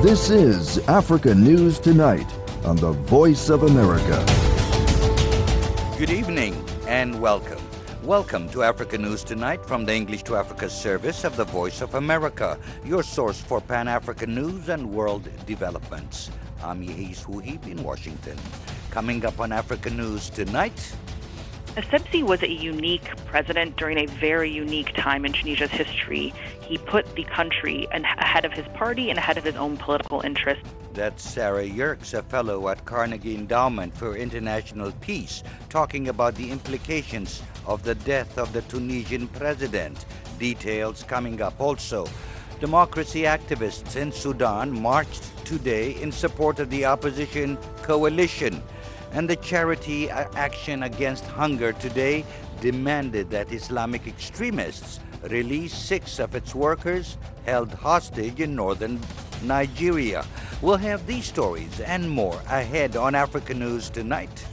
This is Africa News Tonight on the Voice of America. Good evening and welcome. Welcome to Africa News Tonight from the English to Africa service of the Voice of America, your source for Pan-African news and world developments. I'm Yehis Wuhib in Washington. Coming up on Africa News Tonight. Essebsi was a unique president during a very unique time in Tunisia's history. He put the country ahead of his party and ahead of his own political interests. That's Sarah Yerkes, a fellow at Carnegie Endowment for International Peace, talking about the implications of the death of the Tunisian president. Details coming up also. Democracy activists in Sudan marched today in support of the opposition coalition. And the charity Action Against Hunger today demanded that Islamic extremists release 6 of its workers held hostage in northern Nigeria. We'll have these stories and more ahead on Africa News Tonight.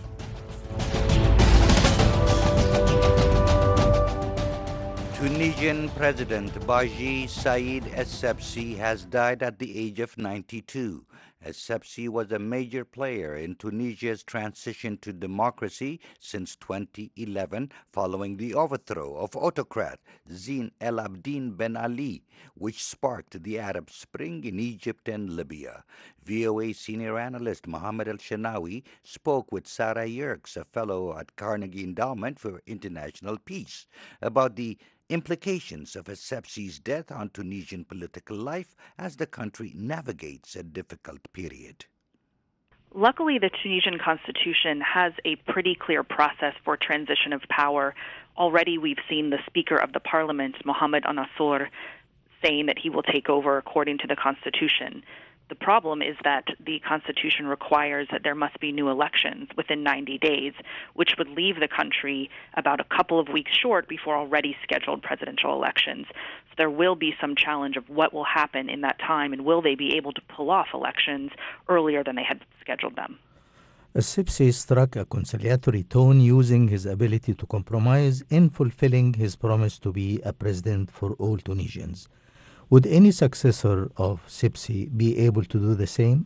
Tunisian President Beji Said Essebsi has died at the age of 92. Essebsi was a major player in Tunisia's transition to democracy since 2011, following the overthrow of autocrat Zine El Abidine Ben Ali, which sparked the Arab Spring in Egypt and Libya. VOA senior analyst Mohammed El-Shanawi spoke with Sarah Yerkes, a fellow at Carnegie Endowment for International Peace, about the implications of Essebsi's death on Tunisian political life as the country navigates a difficult period. Luckily, the Tunisian constitution has a pretty clear process for transition of power. Already we've seen the Speaker of the Parliament, Mohamed Ennaceur, saying that he will take over according to the constitution. The problem is that the Constitution requires that there must be new elections within 90 days, which would leave the country about a couple of weeks short before already scheduled presidential elections. So there will be some challenge of what will happen in that time, and will they be able to pull off elections earlier than they had scheduled them. Essebsi struck a conciliatory tone, using his ability to compromise in fulfilling his promise to be a president for all Tunisians. Would any successor of Essebsi be able to do the same?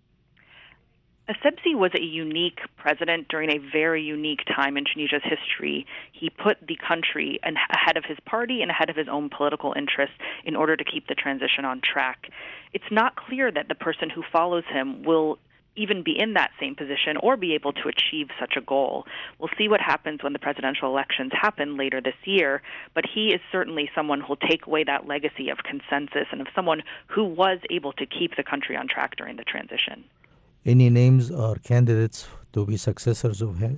Essebsi was a unique president during a very unique time in Tunisia's history. He put the country ahead of his party and ahead of his own political interests in order to keep the transition on track. It's not clear that the person who follows him will even be in that same position or be able to achieve such a goal. We'll see what happens when the presidential elections happen later this year, but he is certainly someone who will take away that legacy of consensus and of someone who was able to keep the country on track during the transition. Any names or candidates to be successors of him?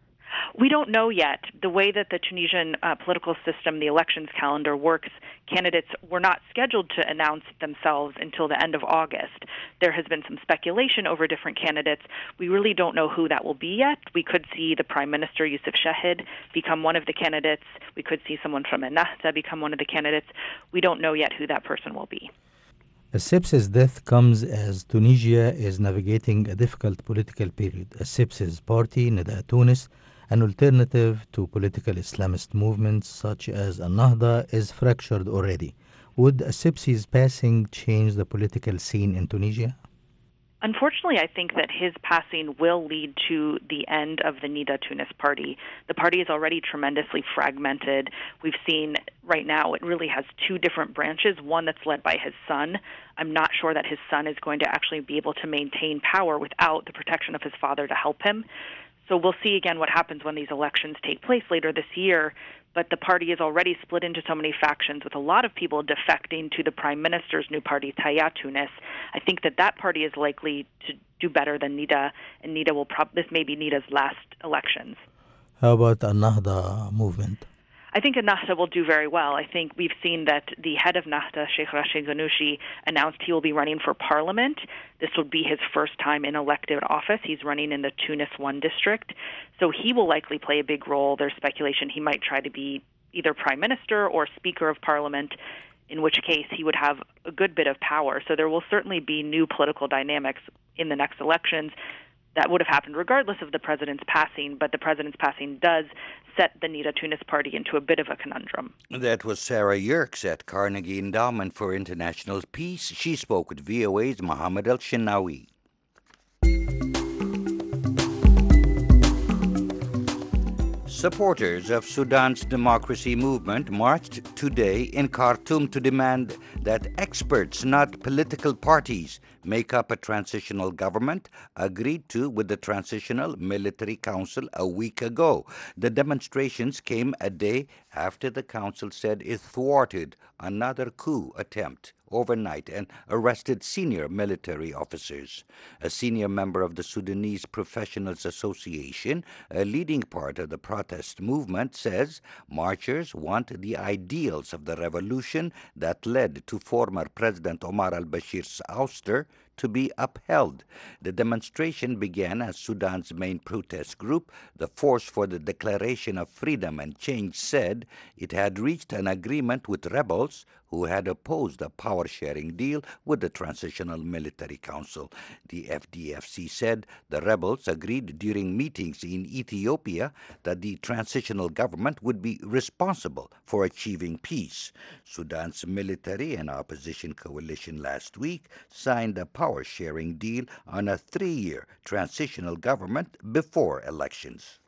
We don't know yet. The way that the Tunisian political system, the elections calendar works, candidates were not scheduled to announce themselves until the end of August. There has been some speculation over different candidates. We really don't know who that will be yet. We could see the Prime Minister, Youssef Chahid, become one of the candidates. We could see someone from Ennahda become one of the candidates. We don't know yet who that person will be. Essebsi's death comes as Tunisia is navigating a difficult political period. Essebsi's party, Nida Tunis, an alternative to political Islamist movements such as Ennahda, is fractured already. Would Essebsi's passing change the political scene in Tunisia? Unfortunately, I think that his passing will lead to the end of the Nida Tunis party. The party is already tremendously fragmented. We've seen right now it really has 2 different branches, one that's led by his son. I'm not sure that his son is going to actually be able to maintain power without the protection of his father to help him. So we'll see again what happens when these elections take place later this year. But the party is already split into so many factions, with a lot of people defecting to the Prime Minister's new party, Taya Tunis. I think that party is likely to do better than Nida, and Nida will this may be Nida's last elections. How about Ennahda movement? I think Ennahda will do very well. I think we've seen that the head of Ennahda, Sheikh Rashid Ghannouchi, announced he will be running for parliament. This will be his first time in elected office. He's running in the Tunis 1 district. So he will likely play a big role. There's speculation he might try to be either prime minister or speaker of parliament, in which case he would have a good bit of power. So there will certainly be new political dynamics in the next elections. that would have happened regardless of the president's passing, but the president's passing does set the Nida Tunis party into a bit of a conundrum. That was Sarah Yerkes at Carnegie Endowment for International Peace. She spoke with VOA's Mohammed El-Shinawi. Supporters of Sudan's democracy movement marched today in Khartoum to demand that experts, not political parties, make up a transitional government agreed to with the Transitional Military Council a week ago. The demonstrations came a day after the council said it thwarted another coup attempt overnight and arrested senior military officers. A senior member of the Sudanese Professionals Association, a leading part of the protest movement, says marchers want the ideals of the revolution that led to former President Omar al-Bashir's ouster to be upheld. The demonstration began as Sudan's main protest group, the Force for the Declaration of Freedom and Change, said it had reached an agreement with rebels who had opposed a power-sharing deal with the Transitional Military Council. The FDFC said the rebels agreed during meetings in Ethiopia that the transitional government would be responsible for achieving peace. Sudan's military and opposition coalition last week signed a power-sharing deal on a 3-year transitional government before elections.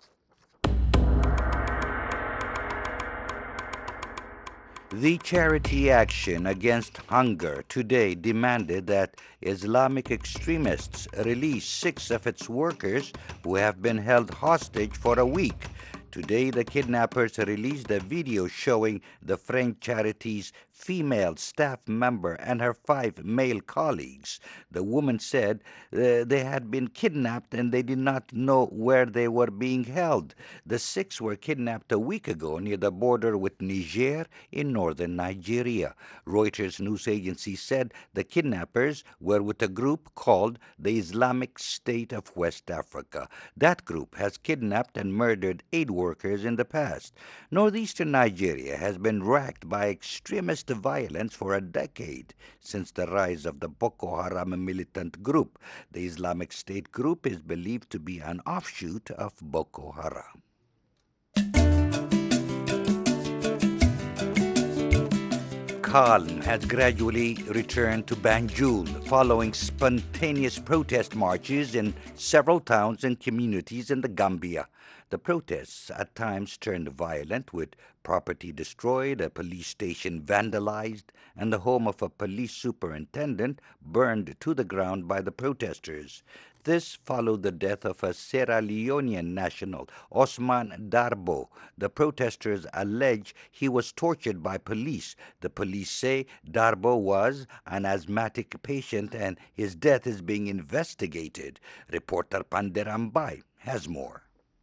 The Charity Action Against Hunger today demanded that Islamic extremists release 6 of its workers who have been held hostage for a week. Today, the kidnappers released a video showing the French charity's female staff member and her 5 male colleagues. The woman said they had been kidnapped and they did not know where they were being held. The 6 were kidnapped a week ago near the border with Niger in northern Nigeria. Reuters news agency said the kidnappers were with a group called the Islamic State of West Africa. That group has kidnapped and murdered 8 workers in the past. Northeastern Nigeria has been racked by extremist violence for a decade since the rise of the Boko Haram militant group. The Islamic State group is believed to be an offshoot of Boko Haram. Calm has gradually returned to Banjul following spontaneous protest marches in several towns and communities in the Gambia. The protests at times turned violent, with property destroyed, a police station vandalized, and the home of a police superintendent burned to the ground by the protesters. This followed the death of a Sierra Leonean national, Osman Darbo. The protesters allege he was tortured by police. The police say Darbo was an asthmatic patient and his death is being investigated. Reporter Panderambai has more.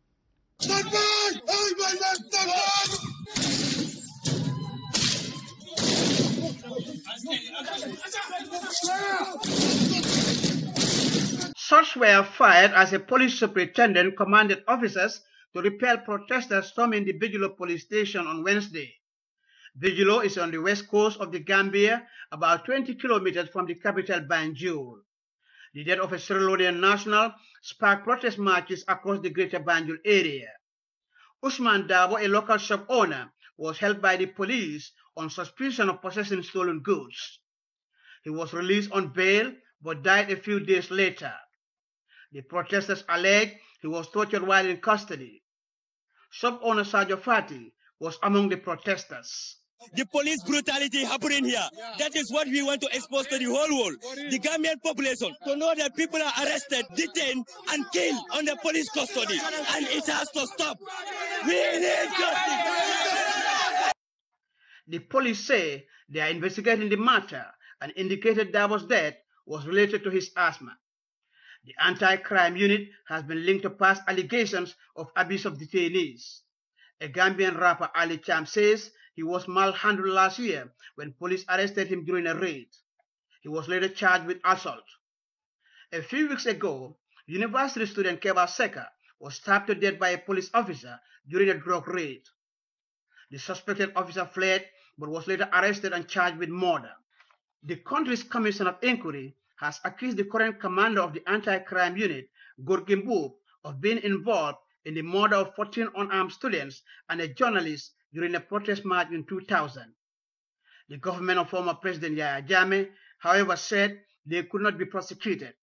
Shots were fired as a police superintendent commanded officers to repel protesters storming the Bijilo police station on Wednesday. Bijilo is on the west coast of the Gambia, about 20 kilometers from the capital Banjul. The death of a Sierra Leonean national sparked protest marches across the greater Banjul area. Usman Dabo, a local shop owner, was held by the police on suspicion of possessing stolen goods. He was released on bail but died a few days later. The protesters allege he was tortured while in custody. Shop owner Sajo Fati was among the protesters. The police brutality happening here. That is what we want to expose to the whole world. The Gambian population to know that people are arrested, detained, and killed under police custody. And it has to stop. We need justice. The police say they are investigating the matter and indicated Dabo's death was related to his asthma. The anti-crime unit has been linked to past allegations of abuse of detainees. A Gambian rapper, Ali Cham, says he was malhandled last year when police arrested him during a raid. He was later charged with assault. A few weeks ago, university student Keba Seka was stabbed to death by a police officer during a drug raid. The suspected officer fled but was later arrested and charged with murder. The country's Commission of Inquiry has accused the current commander of the anti-crime unit, Gorky Mbub, of being involved in the murder of 14 unarmed students and a journalist during a protest march in 2000. The government of former President Yahya Jammeh, however, said they could not be prosecuted.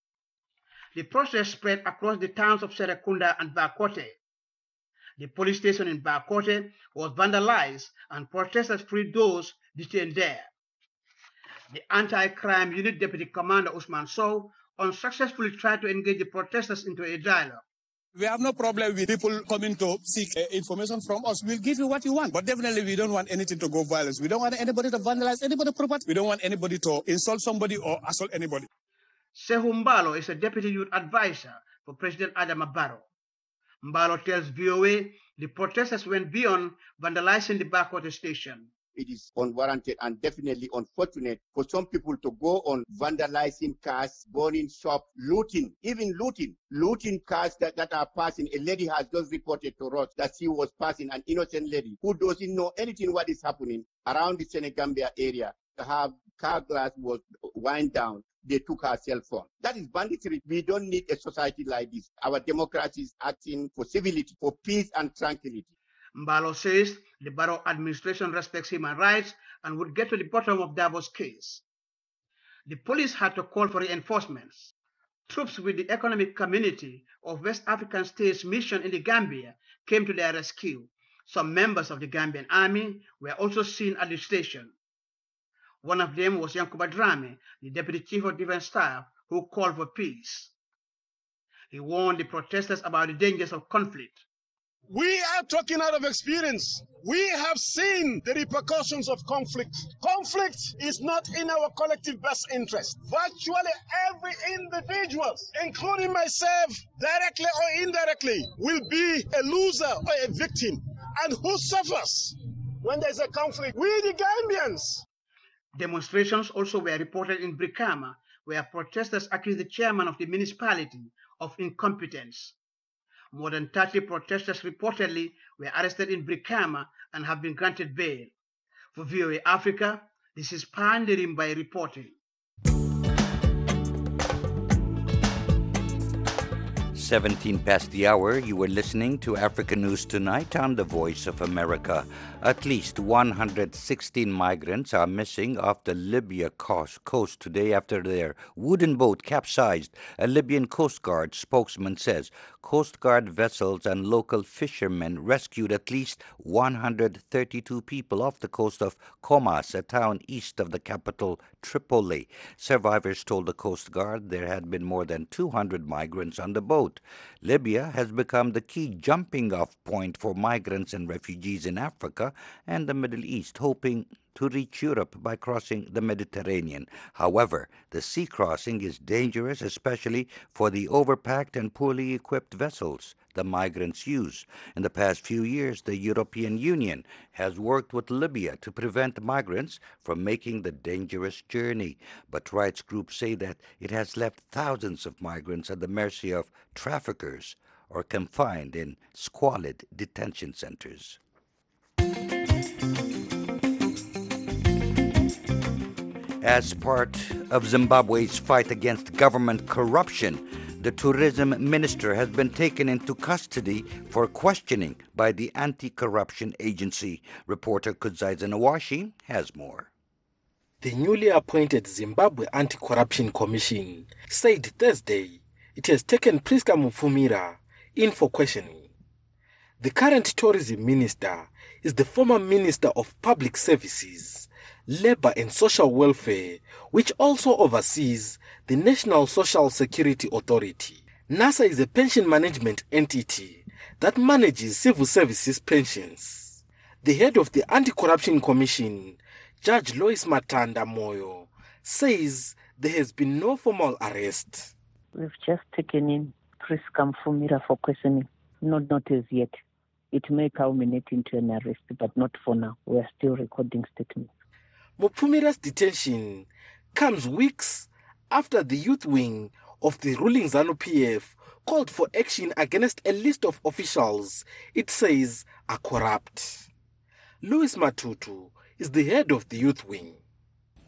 The protest spread across the towns of Serekunda and Bakote. The police station in Bakote was vandalized and protesters freed those detained there. The anti-crime unit deputy commander Usman Sow unsuccessfully tried to engage the protesters into a dialogue. We have no problem with people coming to seek information from us. We'll give you what you want. But definitely we don't want anything to go violence. We don't want anybody to vandalize anybody's property. We don't want anybody to insult somebody or assault anybody. Sehu Mbalo is a deputy youth advisor for President Adama Barrow. Mbalo tells VOA the protesters went beyond vandalizing the Bakote station. It is unwarranted and definitely unfortunate for some people to go on vandalizing cars, burning shops, looting, even looting cars that are passing. A lady has just reported to us that she was passing, an innocent lady who doesn't know anything what is happening around the Senegambia area. Her car glass was wind down. They took her cell phone. That is banditry. We don't need a society like this. Our democracy is acting for civility, for peace and tranquility. Mbalo says the Barrow administration respects human rights and would get to the bottom of Dabo's case. The police had to call for reinforcements. Troops with the Economic Community of West African States Mission in the Gambia came to their rescue. Some members of the Gambian army were also seen at the station. One of them was Yankuba Drame, the Deputy Chief of Defense Staff, who called for peace. He warned the protesters about the dangers of conflict. We are talking out of experience. We have seen the repercussions of conflict. Conflict is not in our collective best interest. Virtually every individual, including myself, directly or indirectly, will be a loser or a victim. And who suffers when there's a conflict? We, the Gambians. Demonstrations also were reported in Brikama, where protesters accused the chairman of the municipality of incompetence. More than 30 protesters reportedly were arrested in Brikama and have been granted bail. For VOA Africa, this is Pandirim by reporting. 17 past the hour, you were listening to Africa News Tonight on the Voice of America. At least 116 migrants are missing off the Libya coast today after their wooden boat capsized. A Libyan Coast Guard spokesman says Coast Guard vessels and local fishermen rescued at least 132 people off the coast of Comas, a town east of the capital, Tripoli. Survivors told the Coast Guard there had been more than 200 migrants on the boat. Libya has become the key jumping-off point for migrants and refugees in Africa and the Middle East, hoping to reach Europe by crossing the Mediterranean. However, the sea crossing is dangerous, especially for the overpacked and poorly equipped vessels the migrants use. In the past few years, the European Union has worked with Libya to prevent migrants from making the dangerous journey. But rights groups say that it has left thousands of migrants at the mercy of traffickers or confined in squalid detention centers. As part of Zimbabwe's fight against government corruption, the tourism minister has been taken into custody for questioning by the anti-corruption agency. Reporter Kudzaiza Nawashi has more. The newly appointed Zimbabwe Anti-Corruption Commission said Thursday it has taken Priska Mufumira in for questioning. The current tourism minister is the former Minister of Public Services, Labour and Social Welfare, which also oversees the National Social Security Authority. NASA is a pension management entity that manages civil services pensions. The head of the Anti-Corruption Commission, Judge Lois Matanda Moyo, says there has been no formal arrest. We've just taken in Priska Mufumira for questioning. Not as yet. It may culminate into an arrest, but not for now. We are still recording statements. Mufumira's detention comes weeks after the youth wing of the ruling ZANU-PF called for action against a list of officials it says are corrupt. Louis Matutu is the head of the youth wing.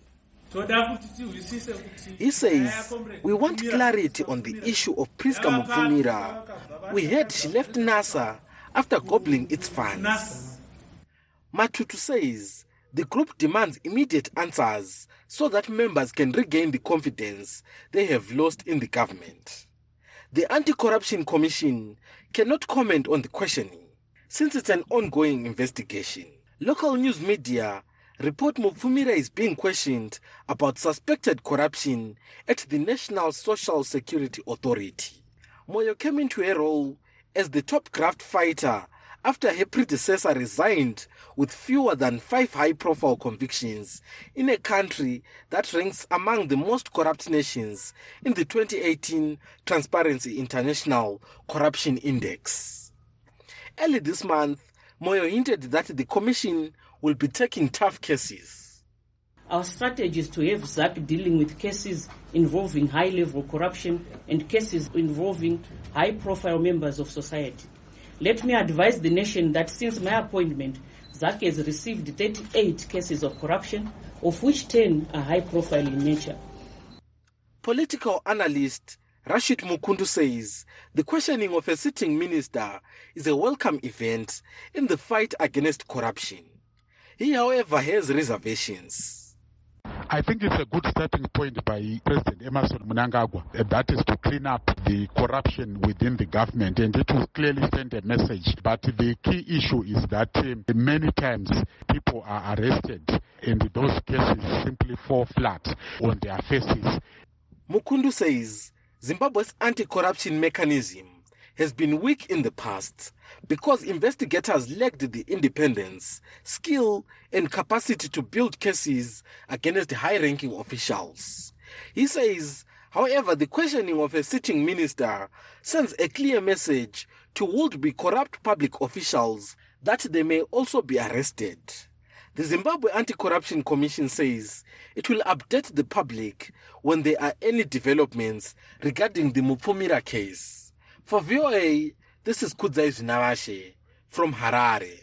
He says, "We want clarity on the issue of Priska Mufumira. We heard she left NASA after gobbling its funds." Matutu says the group demands immediate answers so that members can regain the confidence they have lost in the government. The Anti-Corruption Commission cannot comment on the questioning since it's an ongoing investigation. Local news media report Mufumira is being questioned about suspected corruption at the National Social Security Authority. Moyo came into a role as the top graft fighter after her predecessor resigned with fewer than 5 high-profile convictions in a country that ranks among the most corrupt nations in the 2018 Transparency International Corruption Index. Early this month, Moyo hinted that the commission will be taking tough cases. Our strategy is to have ZAC dealing with cases involving high-level corruption and cases involving high-profile members of society. Let me advise the nation that since my appointment, ZAC has received 38 cases of corruption, of which 10 are high-profile in nature. Political analyst Rashid Mukundu says the questioning of a sitting minister is a welcome event in the fight against corruption. He, however, has reservations. I think it's a good starting point by President Emmerson Mnangagwa. That is to clean up the corruption within the government, and it will clearly send a message. But the key issue is that many times people are arrested and those cases simply fall flat on their faces. Mukundu says Zimbabwe's anti-corruption mechanism has been weak in the past because investigators lacked the independence, skill, and capacity to build cases against high-ranking officials. He says, however, the questioning of a sitting minister sends a clear message to would-be corrupt public officials that they may also be arrested. The Zimbabwe Anti-Corruption Commission says it will update the public when there are any developments regarding the Mufumira case. For VOA, this is Kudzai Zinawashe from Harare.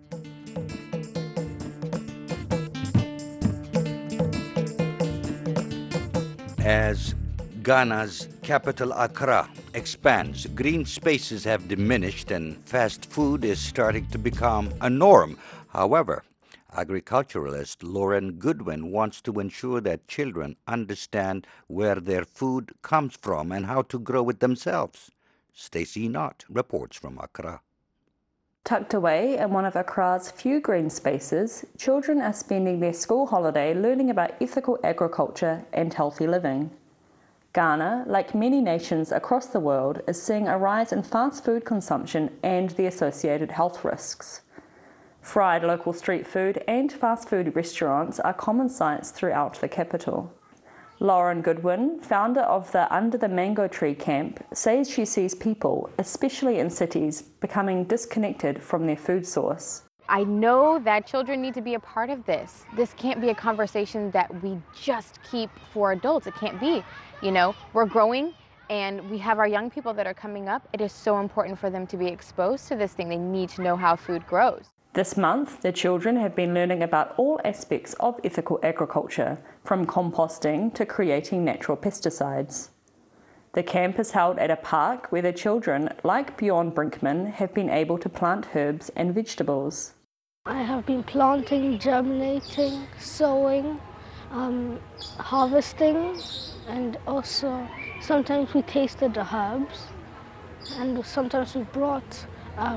As Ghana's capital Accra expands, green spaces have diminished and fast food is starting to become a norm. However, agriculturalist Lauren Goodwin wants to ensure that children understand where their food comes from and how to grow it themselves. Stacey Knott reports from Accra. Tucked away in one of Accra's few green spaces, children are spending their school holiday learning about ethical agriculture and healthy living. Ghana, like many nations across the world, is seeing a rise in fast food consumption and the associated health risks. Fried local street food and fast food restaurants are common sights throughout the capital. Lauren Goodwin, founder of the Under the Mango Tree camp, says she sees people, especially in cities, becoming disconnected from their food source. I know that children need to be a part of this. This can't be a conversation that we just keep for adults. It can't be. We're growing and we have our young people that are coming up. It is so important for them to be exposed to this thing. They need to know how food grows. This month, the children have been learning about all aspects of ethical agriculture, from composting to creating natural pesticides. The camp is held at a park where the children, like Bjorn Brinkman, have been able to plant herbs and vegetables. I have been planting, germinating, sowing, harvesting, and also sometimes we tasted the herbs, and sometimes we brought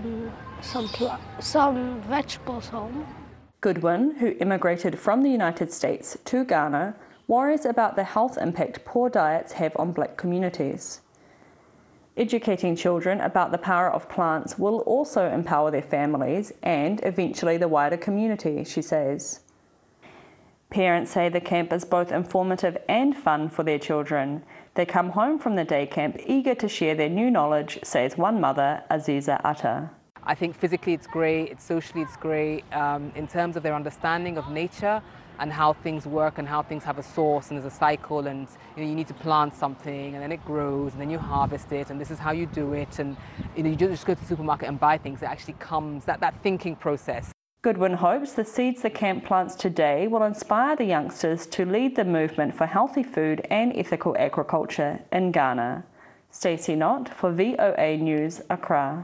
some vegetables home. Goodwin, who immigrated from the United States to Ghana, worries about the health impact poor diets have on black communities. Educating children about the power of plants will also empower their families and eventually the wider community, she says. Parents say the camp is both informative and fun for their children. They come home from the day camp eager to share their new knowledge, says one mother, Aziza Atta. I think physically it's great, socially it's great, in terms of their understanding of nature and how things work and how things have a source and there's a cycle, and you need to plant something and then it grows and then you harvest it and this is how you do it, and you just go to the supermarket and buy things. It actually comes, that thinking process. Goodwin hopes the seeds the camp plants today will inspire the youngsters to lead the movement for healthy food and ethical agriculture in Ghana. Stacey Knott for VOA News, Accra.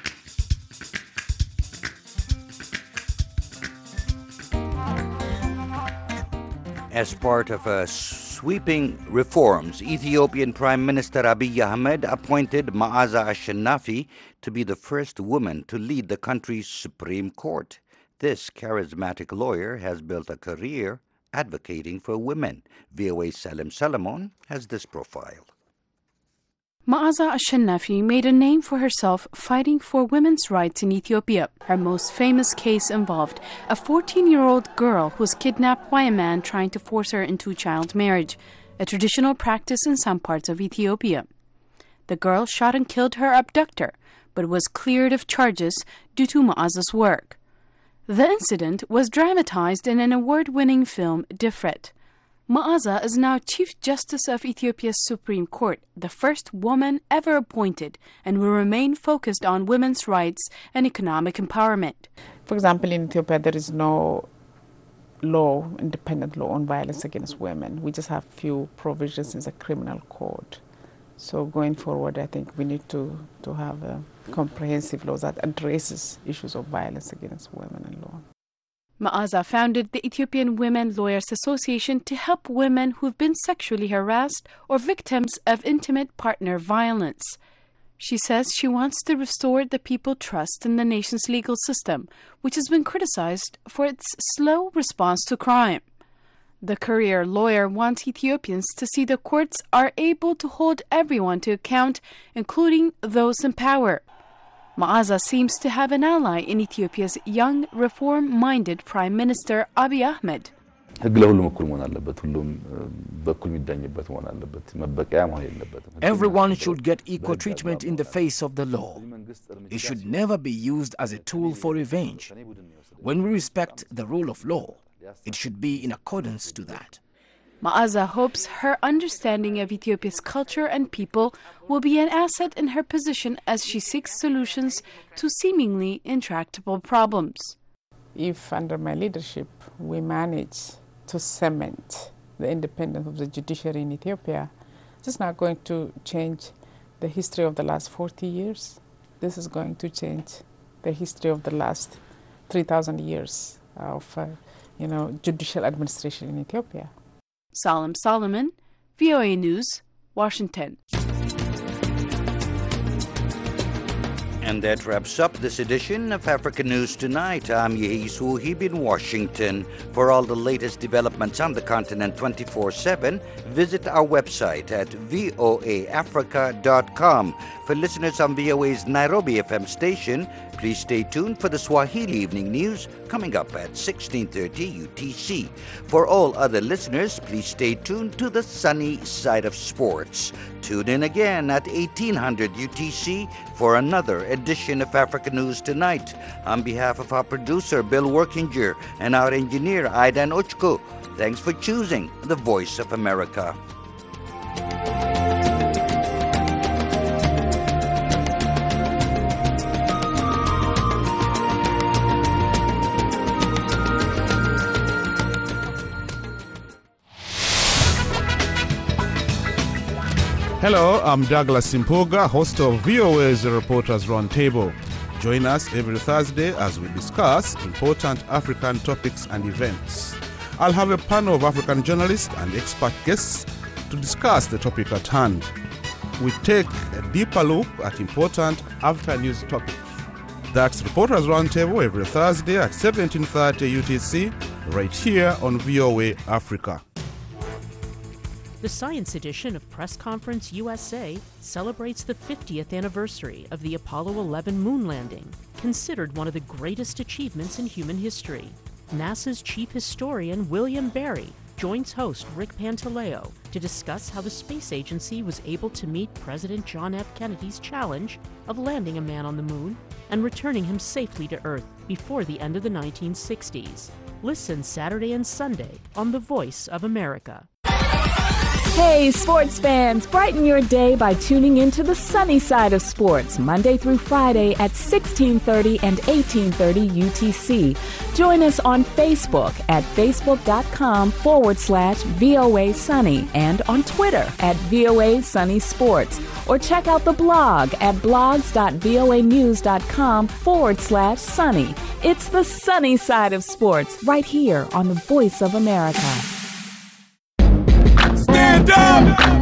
As part of sweeping reforms, Ethiopian Prime Minister Abiy Ahmed appointed Ma'aza Ashanafi to be the first woman to lead the country's Supreme Court. This charismatic lawyer has built a career advocating for women. VOA's Salim Salamon has this profile. Ma'aza Ashanafi made a name for herself fighting for women's rights in Ethiopia. Her most famous case involved a 14-year-old girl who was kidnapped by a man trying to force her into child marriage, a traditional practice in some parts of Ethiopia. The girl shot and killed her abductor, but was cleared of charges due to Ma'aza's work. The incident was dramatized in an award-winning film, Difret. Ma'aza is now Chief Justice of Ethiopia's Supreme Court, the first woman ever appointed, and will remain focused on women's rights and economic empowerment. For example, in Ethiopia, there is no law, independent law on violence against women. We just have few provisions in the criminal code. So going forward, I think we need to have a comprehensive law that addresses issues of violence against women in law. Ma'aza founded the Ethiopian Women Lawyers Association to help women who've been sexually harassed or victims of intimate partner violence. She says she wants to restore the people's trust in the nation's legal system, which has been criticized for its slow response to crime. The career lawyer wants Ethiopians to see the courts are able to hold everyone to account, including those in power. Ma'aza seems to have an ally in Ethiopia's young, reform-minded Prime Minister Abiy Ahmed. Everyone should get equal treatment in the face of the law. It should never be used as a tool for revenge. When we respect the rule of law, it should be in accordance to that. Ma'aza hopes her understanding of Ethiopia's culture and people will be an asset in her position as she seeks solutions to seemingly intractable problems. If under my leadership we manage to cement the independence of the judiciary in Ethiopia, this is not going to change the history of the last 40 years. This is going to change the history of the last 3,000 years of judicial administration in Ethiopia. Salim Solomon, VOA News, Washington. And that wraps up this edition of Africa News Tonight. I'm Yehi Suhib in Washington. For all the latest developments on the continent 24/7, visit our website at voaafrica.com. For listeners on VOA's Nairobi FM station, please stay tuned for the Swahili Evening News coming up at 16:30 UTC. For all other listeners, please stay tuned to the sunny side of sports. Tune in again at 1800 UTC for another edition of Africa News Tonight. On behalf of our producer, Bill Workinger, and our engineer, Aidan Ochko, thanks for choosing the Voice of America. Hello, I'm Douglas Simpoga, host of VOA's Reporters Roundtable. Join us every Thursday as we discuss important African topics and events. I'll have a panel of African journalists and expert guests to discuss the topic at hand. We take a deeper look at important African news topics. That's Reporters Roundtable every Thursday at 17:30 UTC, right here on VOA Africa. The Science Edition of Press Conference USA celebrates the 50th anniversary of the Apollo 11 moon landing, considered one of the greatest achievements in human history. NASA's chief historian William Barry joins host Rick Pantaleo to discuss how the space agency was able to meet President John F. Kennedy's challenge of landing a man on the moon and returning him safely to Earth before the end of the 1960s. Listen Saturday and Sunday on The Voice of America. Hey, sports fans, brighten your day by tuning into the sunny side of sports, Monday through Friday at 16:30 and 18:30 UTC. Join us on Facebook at facebook.com/VOA Sunny and on Twitter at VOA Sunny Sports. Or check out the blog at blogs.voanews.com/sunny. It's the sunny side of sports right here on the Voice of America. Stand up!